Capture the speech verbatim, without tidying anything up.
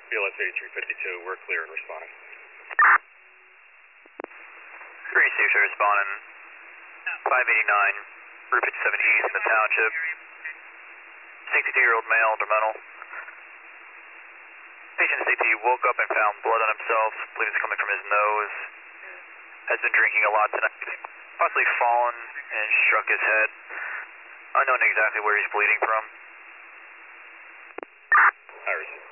B L S eighty-three fifty-two, we're clear and responding. three six responding. five eighty-nine, Route fifty-seven East in the township. sixty-two-year-old male, instrumental. Patient C T woke up and found blood on himself. Bleed is coming from his nose. Has been drinking a lot tonight. Possibly fallen and struck his head. Unknown exactly where he's bleeding from. Iris.